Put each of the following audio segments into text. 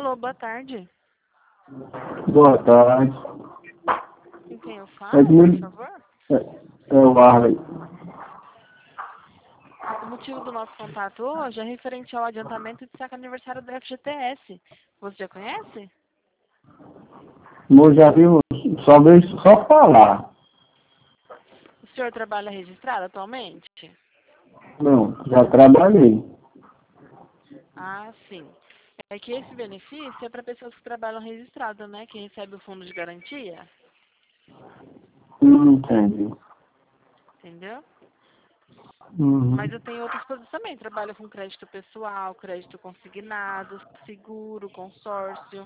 Alô, boa tarde. Boa tarde. Com quem eu É falo, por favor? o Arley. O motivo do nosso contato hoje é referente ao adiantamento de saque aniversário do FGTS. Você já conhece? Eu já vi só vejo só falar. O senhor trabalha registrado atualmente? Não, já trabalhei. Ah, sim. É que esse benefício é para pessoas que trabalham registrado, né? Que recebe o fundo de garantia. Não entendi. Entendeu? Uhum. Mas eu tenho outras coisas também. Trabalho com crédito pessoal, crédito consignado, seguro, consórcio.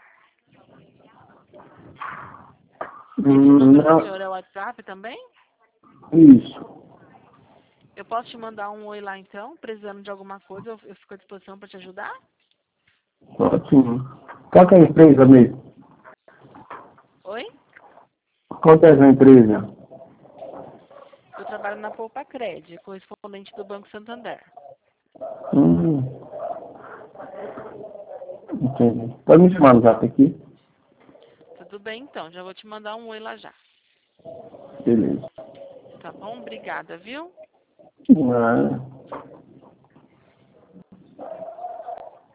Esse número do Não, senhor é o WhatsApp também? isso. Eu posso te mandar um oi lá então, precisando de alguma coisa, eu fico à disposição para te ajudar? Ótimo. Qual que é a empresa mesmo? Oi? Qual que é a empresa? Eu trabalho na Poupa Cred, correspondente do Banco Santander. Hum, entendi. Pode me chamar no zap aqui? Tudo bem então, já vou te mandar um oi lá já. Beleza. Tá bom? Obrigada, viu? Ah.